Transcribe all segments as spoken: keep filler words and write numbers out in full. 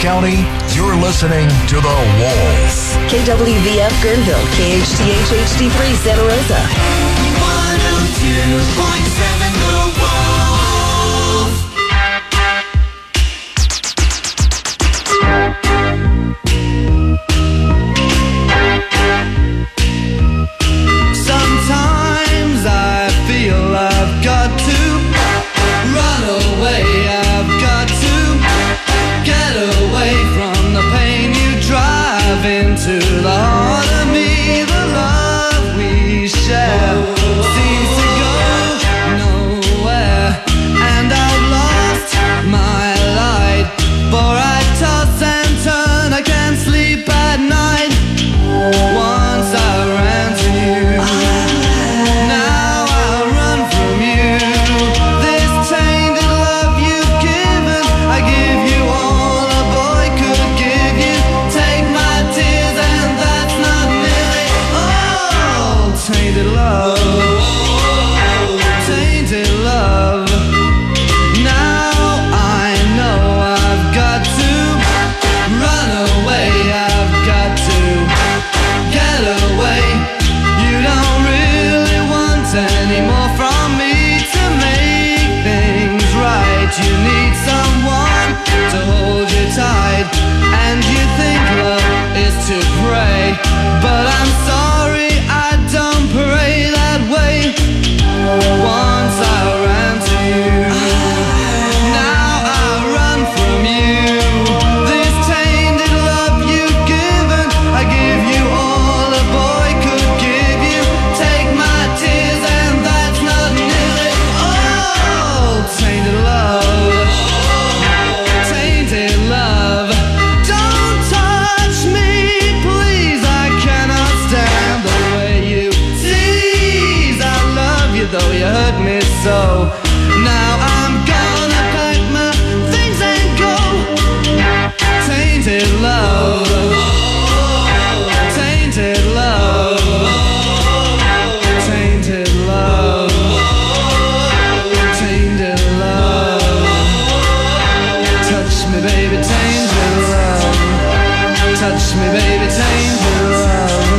County, you're listening to The Wolf. K W V F Guerneville, K H T H H D three Santa Rosa. one oh two point seven The Wolf. Sometimes I feel I've got to run away. I've got to get away from the pain you drive into the heart of me. The love we share seems to go nowhere, and I've lost my light, for I toss and turn, I can't sleep at night. Once I ran to you, now I run from you. This tainted love you've given, I give you all a boy could give you. Take my tears and that's not nearly all. Tainted love, tainted love. Now I know I've got to run away. I've got to get away. You don't really want any more from me to make things right. You need someone to hold you tight, and you think love is to pray, but I'm sorry, I don't pray that way. Once I ran to you, now I run from you. This tainted love you've given, I give you all a boy could give you. Take my tears and that's not nearly all. Tainted love, tainted love. Don't touch me, please, I cannot stand the way you tease. I love you though you hurt me so. Now I'm gonna pack my things and go. Tainted love, tainted love, tainted love, tainted love. Touch me, baby, tainted love. Touch me, baby, tainted love.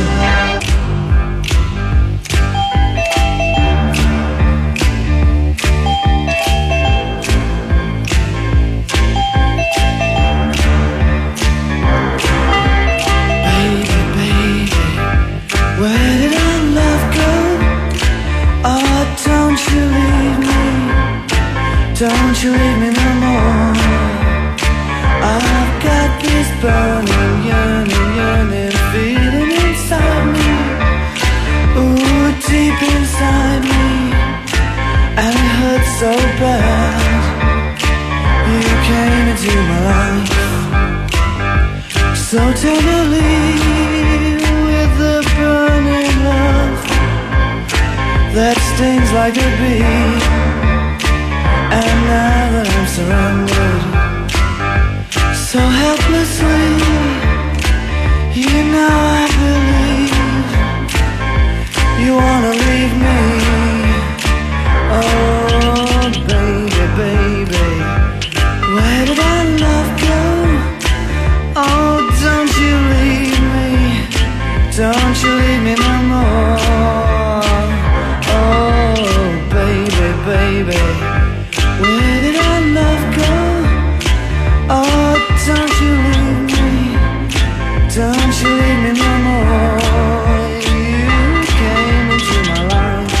Baby, baby, where did our love go? Oh, don't you leave me, don't you leave me no more. I've got this burning, yearning, yearning feeling inside me. Ooh, deep inside me, and it hurts so bad. You came into my life so tenderly, with the burning love that stings like a bee. And now that I'm surrounded so helplessly, you know I believe you wanna leave me. Oh, baby, baby, where did our love go? Oh, don't you leave me, don't you leave me no more. Oh, baby, baby, where did our love go? Oh, don't you leave me, don't you leave me no more. You came into my life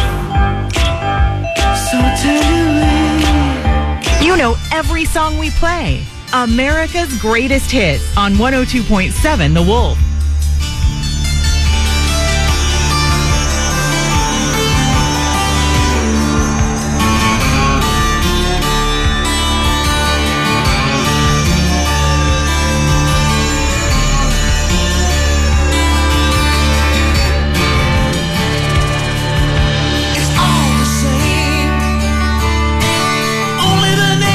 so tenderly. You know every song we play. America's Greatest Hits on one oh two point seven The Wolf.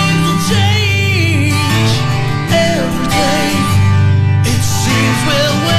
Every day it seems we're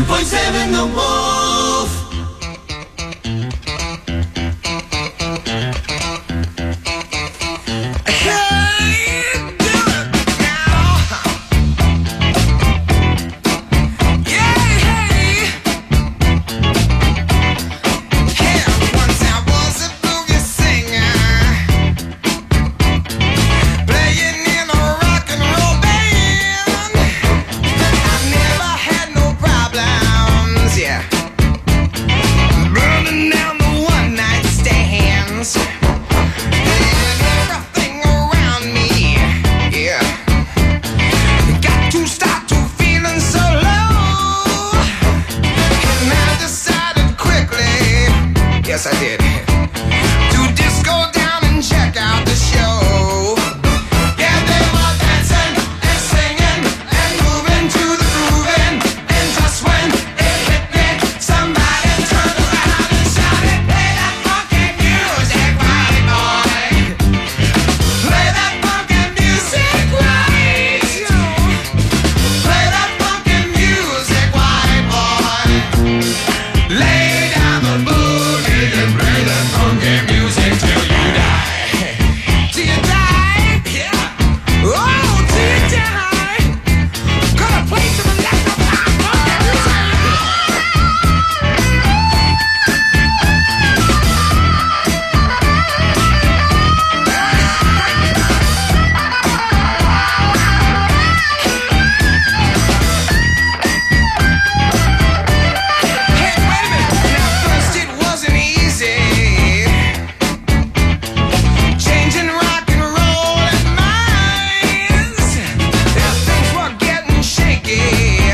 two point seven The Wolf. Yes, I did. To disco down and check out the show. Yeah, they were dancing and singing and moving to the grooving. And just when it hit me, somebody turned around and shouted, "Play that funky music, right, boy? Play that funky music, right? Play that funky music, right, boy? Lay down the boogie and play that funky music till you die." Till you die? Yeah. Oh, till you die. Gonna play some electrified funky music. Hey, wait a minute. Now, first it wasn't easy. Changing rock and roll and minds. Yeah, things were getting shaky.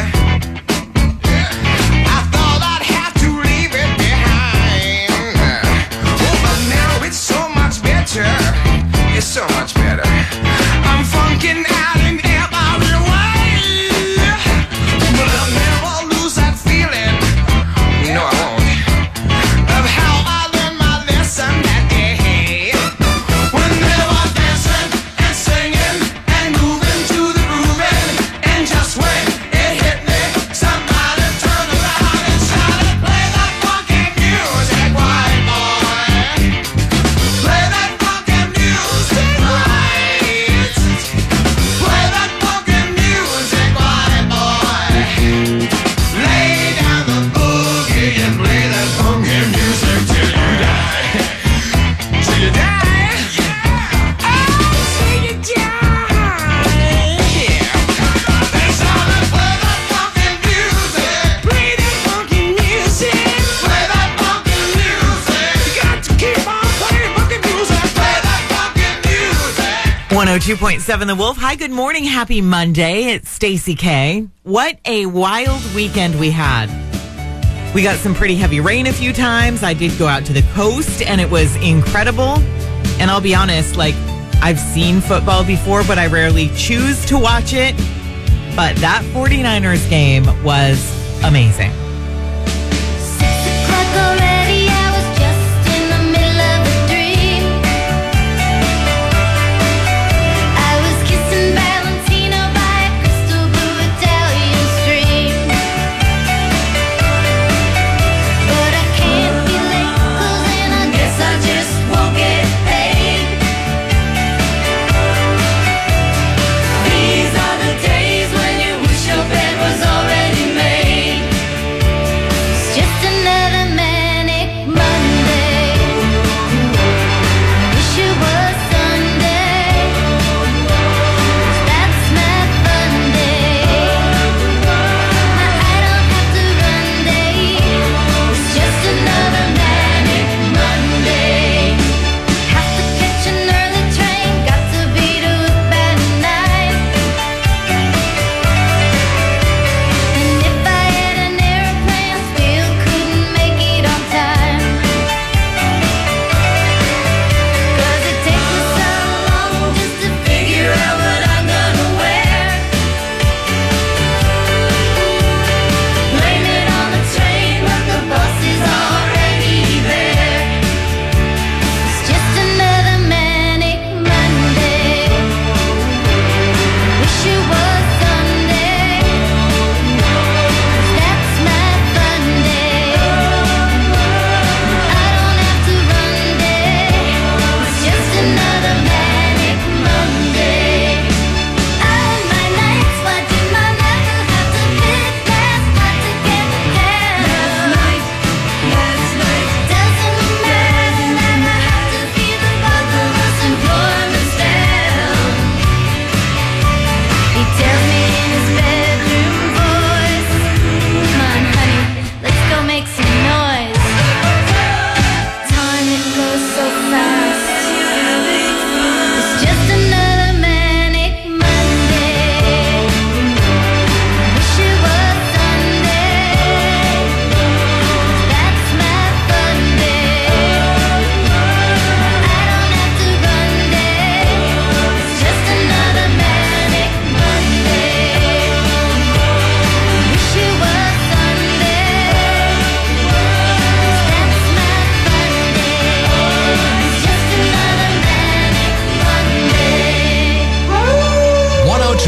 I thought I'd have to leave it behind. Oh, but now it's so much better. It's so much better. I'm funking out in every way. But I'll never lose that feeling. No, I won't. Of how I learned my lesson that day. When they were dancing and singing and moving to the grooving. And just when it hit me, somebody turned around and shouted, "Play that funky music, white boy. Play that funky music, right. Play that funky music, white boy. Lay down the boogie and play that funky music till you die." Till you die? Oh, till you die. Yeah. They shouted, "Play that funky music. Play that funky music. Play that funky music. You got to keep on playing funky music. Play that funky music." one oh two point seven The Wolf. Hi, good morning. Happy Monday. It's Stacey K. What a wild weekend we had. We got some pretty heavy rain a few times. I did go out to the coast and it was incredible. And I'll be honest, like, I've seen football before, but I rarely choose to watch it. But that 49ers game was amazing. Six o'clock already, I was just in the middle of a dream. I was kissing Valentino by a crystal blue Italian stream. But I can't be late, 'cause then I guess I just won't get paid. These are the days when you wish your bed was already made.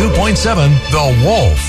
two point seven The Wolf.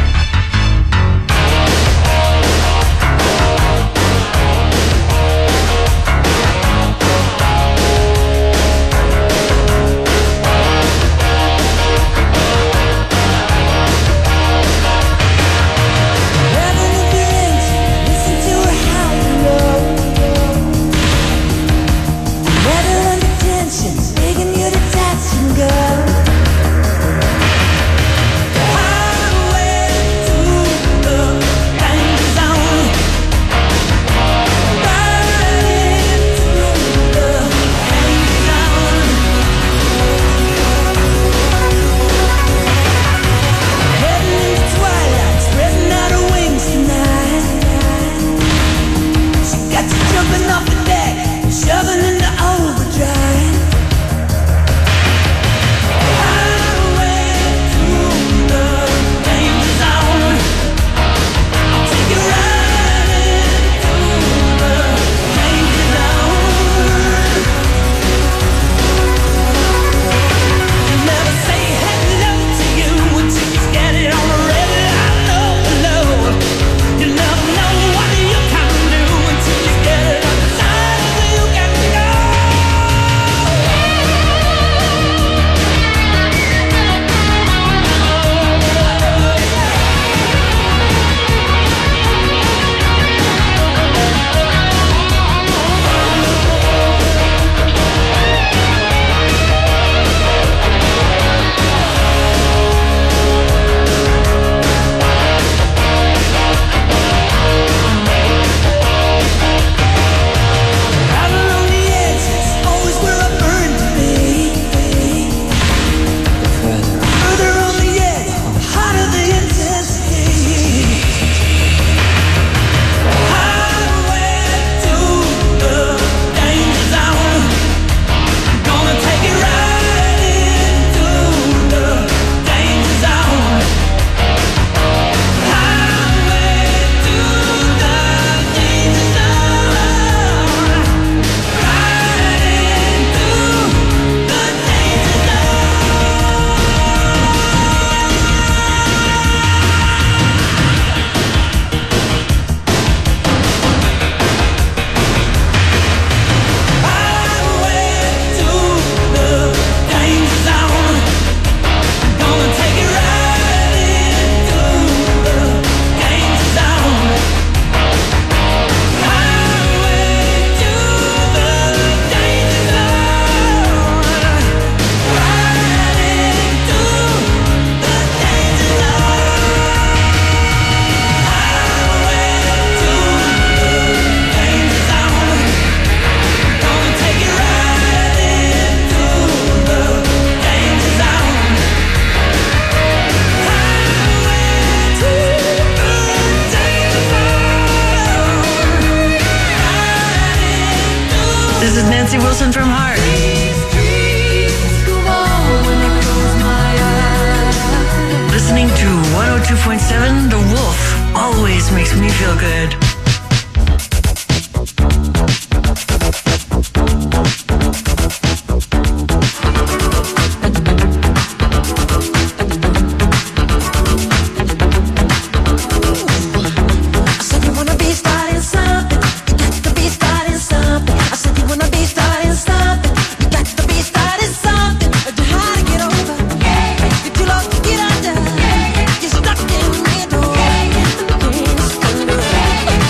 This is Nancy Wilson from Heart. Listening to one oh two point seven The Wolf always makes me feel good. Get under. You're stuck in the middle.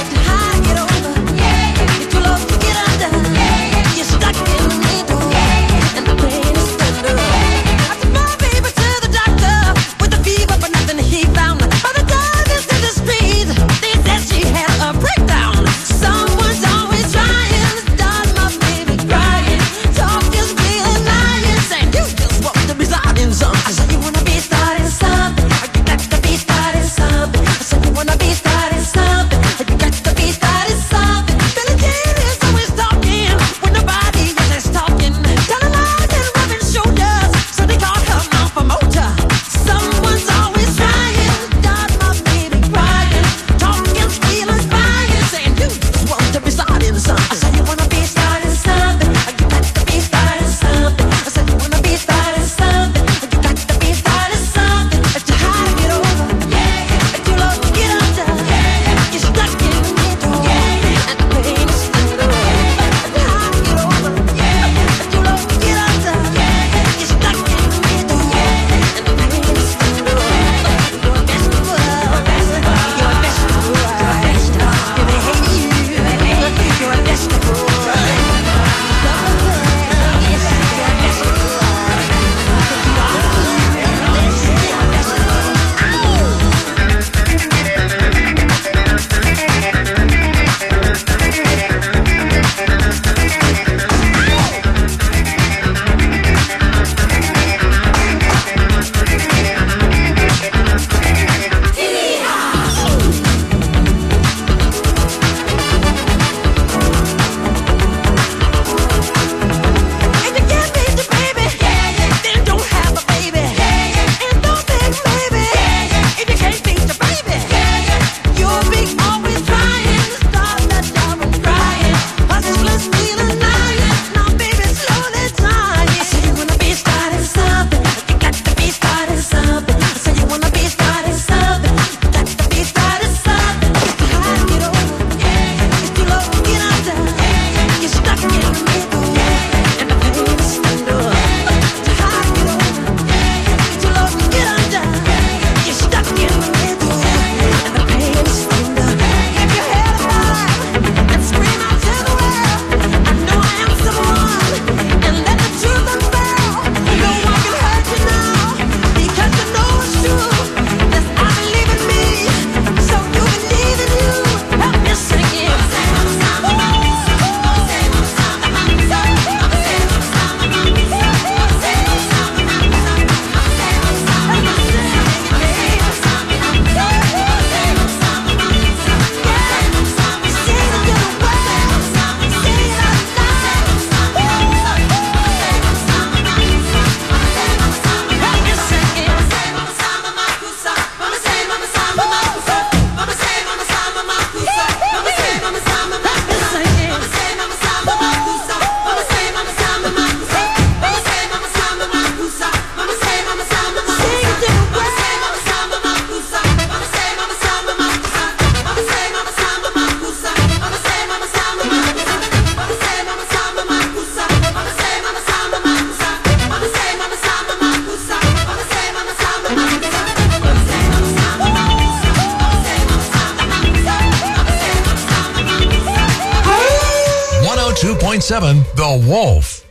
seven The Wolf.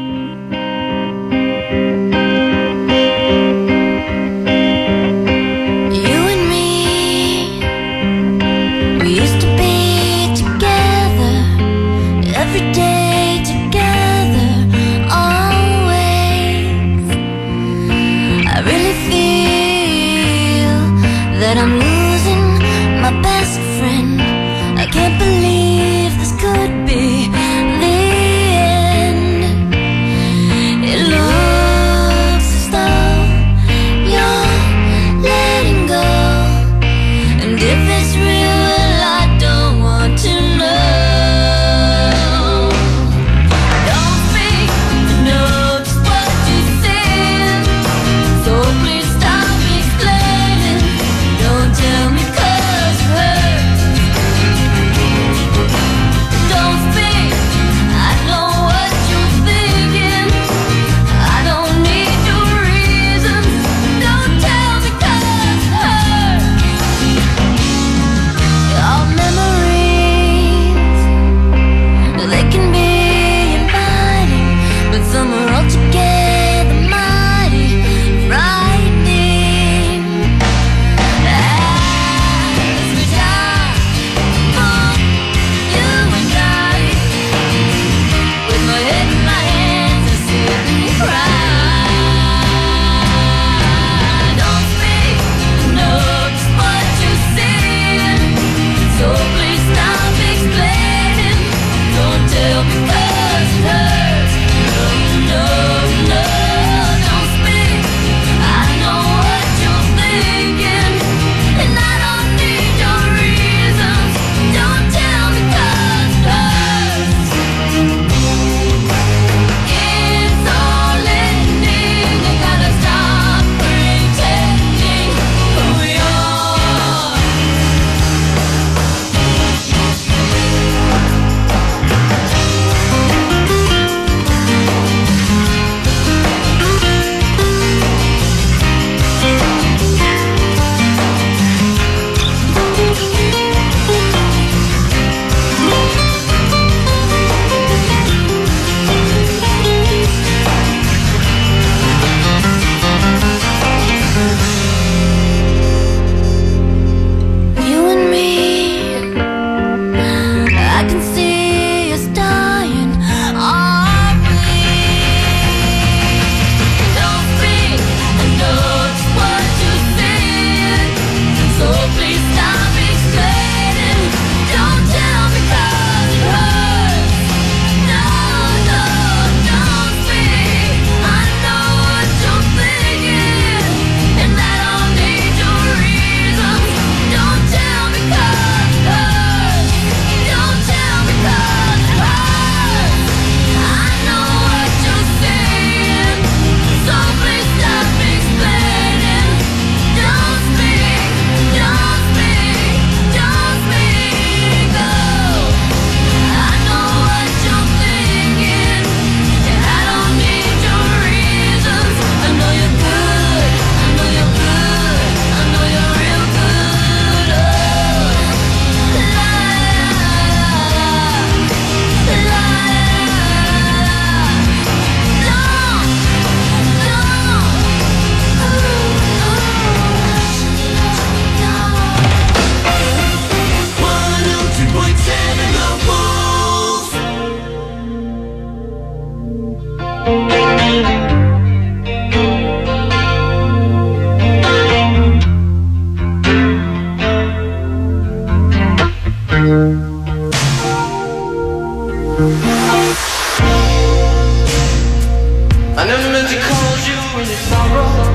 That I'm losing my best friend. I can't believe this could be the end. It looks as though you're letting go, and if it's real, well, I don't want to know. Don't speak, I know just what you said, so please stop explaining. Don't tell me 'cause it hurts. Don't speak, I know what you're thinking. I don't need your reasons. Don't tell me 'cause it hurts. Your memories, they can be inviting, but some are altogether mighty frightening. As we die for you and I, with my head in my hands, I sit and cry. Don't speak, know just what you're saying, so please stop explaining. Don't tell me 'cause it hurts. No, no, no, don't speak. I know what you're thinking, and I don't need your reasons. Don't tell me 'cause it hurts. It's all ending. You gotta stop pretending who you are. You and me, I can see us dying, are we? Don't speak, I know just what you're saying, so please stop explaining. Don't tell me 'cause it hurts. No, no, don't speak. I know what you're thinking, and I don't need your reasons. Don't tell me 'cause it hurts. Don't tell me 'cause it hurts. I know what you're saying, so please stop explaining. Don't speak, don't speak, don't speak. Oh, I know what you're thinking, and I don't need your reasons. I know you're good, I know you're good, I know you're real good. Oh, la la la la. Don't, don't, one oh two point seven The Wolf. I never meant to call you any sorrow.